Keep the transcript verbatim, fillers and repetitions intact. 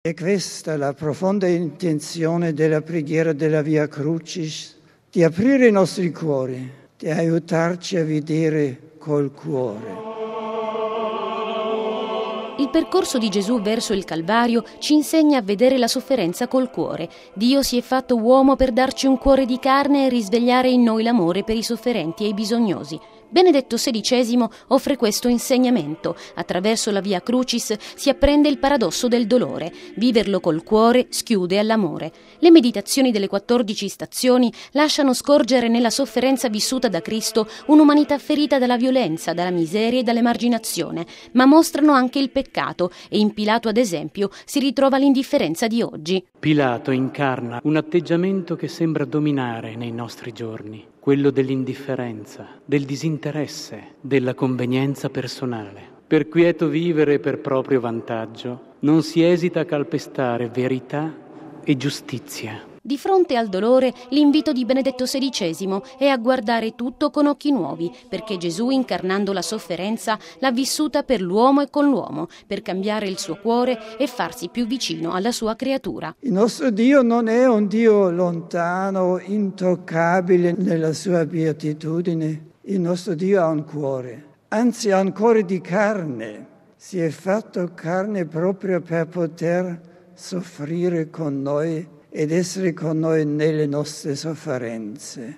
È questa la profonda intenzione della preghiera della Via Crucis, di aprire i nostri cuori, di aiutarci a vedere col cuore. Il percorso di Gesù verso il Calvario ci insegna a vedere la sofferenza col cuore. Dio si è fatto uomo per darci un cuore di carne e risvegliare in noi l'amore per i sofferenti e i bisognosi. Benedetto sedicesimo offre questo insegnamento. Attraverso la Via Crucis si apprende il paradosso del dolore. Viverlo col cuore schiude all'amore. Le meditazioni delle quattordici stazioni lasciano scorgere nella sofferenza vissuta da Cristo un'umanità ferita dalla violenza, dalla miseria e dall'emarginazione, ma mostrano anche il peccato e in Pilato, ad esempio, si ritrova l'indifferenza di oggi. Pilato incarna un atteggiamento che sembra dominare nei nostri giorni, quello dell'indifferenza, del disinteresse, della convenienza personale. Per quieto vivere e per proprio vantaggio, non si esita a calpestare verità e giustizia. Di fronte al dolore, l'invito di Benedetto sedicesimo è a guardare tutto con occhi nuovi, perché Gesù, incarnando la sofferenza, l'ha vissuta per l'uomo e con l'uomo, per cambiare il suo cuore e farsi più vicino alla sua creatura. Il nostro Dio non è un Dio lontano, intoccabile nella sua beatitudine. Il nostro Dio ha un cuore, anzi ha un cuore di carne. Si è fatto carne proprio per poter soffrire con noi ed essere con noi nelle nostre sofferenze.